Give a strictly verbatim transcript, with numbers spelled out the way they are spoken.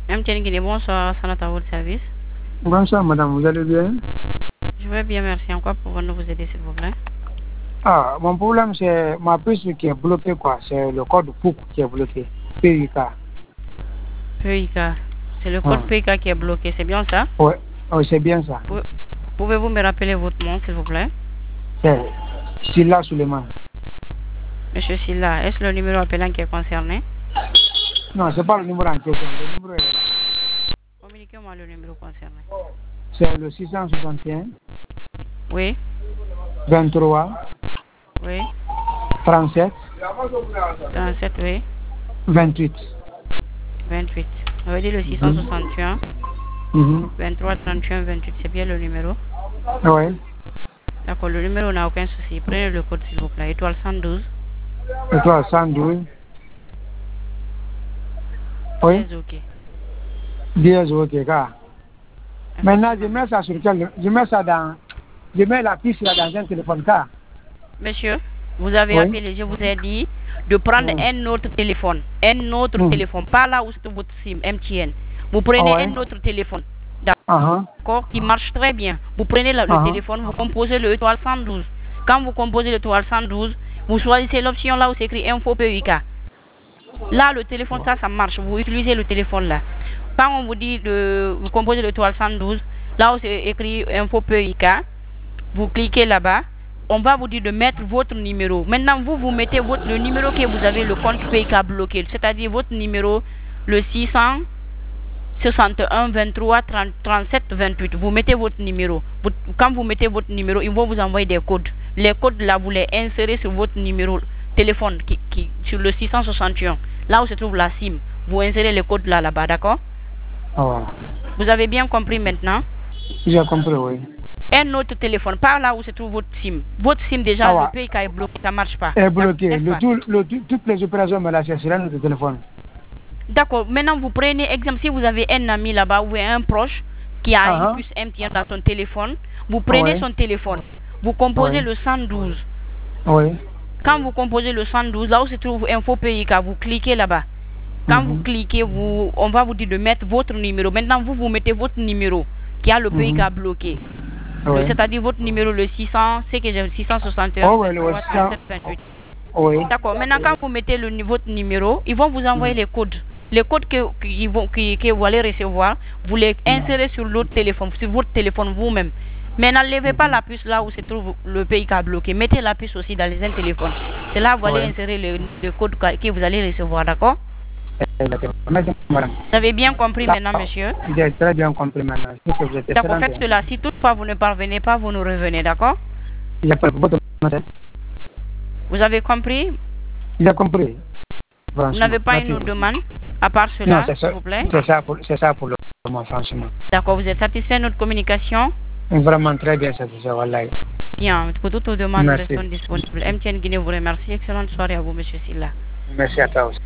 M T N Guinée, bonsoir, Sanat à votre service. Bonsoir madame, vous allez bien? Je vais bien, merci. En quoi pouvons-nous vous aider, s'il vous plaît? Ah, mon problème c'est ma puce qui est bloquée, quoi. C'est le code P U C qui est bloqué. P U K. P U K. C'est le code Ah. P U K qui est bloqué, c'est bien ça? Oui, oui c'est bien ça. Pou- Pouvez-vous me rappeler votre nom, s'il vous plaît? C'est Silla Suleiman. Monsieur Silla, est-ce le numéro appelant qui est concerné? Non, c'est pas le numéro en question. Le numéro est là. Communiquez-moi le numéro concerné. C'est le six cent soixante et un, Oui, vingt-trois, oui, trente-sept, trente-sept, oui, vingt-huit. vingt-huit. On va dire le six cent soixante et un, Mhm. vingt-trois, trente et un, vingt-huit, c'est bien le numéro? Oui. D'accord, le numéro n'a aucun souci. Prenez le code, s'il vous plaît. Étoile cent douze. Étoile cent douze. Oui. C'est ok. dièse, ok, car. Maintenant, je mets ça sur quel... Je mets ça dans... Je mets la piste là dans un téléphone car. Monsieur, vous avez Oui. appelé, je vous ai dit de prendre Oui. un autre téléphone. Un autre Mm. téléphone, pas là où c'est votre SIM, M T N. Vous prenez Ah ouais. un autre téléphone, Uh-huh. d'accord, qui marche très bien. Vous prenez la- le Ah. téléphone, vous composez le étoile cent douze. Quand vous composez l'étoile cent douze, vous choisissez l'option là où c'est écrit info P U K. Là, le téléphone, ça, ça marche. Vous utilisez le téléphone là. Quand on vous dit de vous composez l'étoile cent douze, là où c'est écrit info P U K, vous cliquez là-bas. On va vous dire de mettre votre numéro. Maintenant, vous, vous mettez votre, le numéro que vous avez, le compte P U K bloqué, c'est-à-dire votre numéro, le six cent soixante et un, vingt-trois, trente, trente-sept, vingt-huit. Vous mettez votre numéro. Vous- quand vous mettez votre numéro, ils vont vous envoyer des codes. Les codes là, vous les insérez sur votre numéro téléphone, qui, qui, sur le six cent soixante et un, là où se trouve la SIM. Vous insérez les codes là, là-bas, d'accord? Oh. Vous avez bien compris maintenant? J'ai compris, oui. Un autre téléphone, pas là où se trouve votre SIM. Votre SIM déjà, Ah ouais. le P U K est bloqué, ça marche pas. Est bloqué. N'est-ce Le, pas? tout, le, tout- toutes les opérations, mais là, c'est sur notre téléphone. D'accord, maintenant vous prenez exemple, si vous avez un ami là-bas ou un proche qui a Uh-huh. une puce M T N dans son téléphone, vous prenez Ouais. son téléphone, vous composez Ouais. le cent douze. Oui. Quand vous composez le cent douze, là où se trouve info P U K, vous cliquez là-bas. Quand vous Mhm. cliquez, vous, on va vous dire de mettre votre numéro. Maintenant, vous, vous mettez votre numéro qui a le P U K Mhm. bloqué. Le- Oui. C'est-à-dire votre numéro, le six cents, c'est que j'ai six cent soixante et un, Oh, ouais, le vingt-trois, six cents. trente-sept, vingt-huit. Oui. D'accord. Maintenant, quand vous mettez le, nu- votre numéro, ils vont vous envoyer les codes. Les codes que, que, ils vont- que, que vous allez recevoir, vous les insérez sur l'autre téléphone, sur votre téléphone vous-même. Mais n'enlevez pas la puce là où se trouve le P U K bloqué. Mettez la puce aussi dans les un téléphone. C'est là que vous allez Ouais. insérer le, le code que que vous allez recevoir, d'accord? D'accord. Merci, madame. Vous avez bien compris maintenant, monsieur? J'ai très bien compris maintenant. Je sais que vous êtes D'accord, excellente. faites cela. Si toutefois vous ne parvenez pas, vous nous revenez, d'accord? J'ai pas votre nom. Vous avez compris? J'ai compris. Vous n'avez pas une autre demande à part Non, cela, c'est ça. s'il vous plaît? C'est ça pour, c'est ça pour le moment, franchement. D'accord, vous êtes satisfait de notre communication? Vraiment très bien satisfait, wallahi. Bien, pour toutes vos demandes, nous Merci. restons disponibles. M T N Guinée vous remercie. Excellente soirée à vous, monsieur Silla. Merci à toi aussi.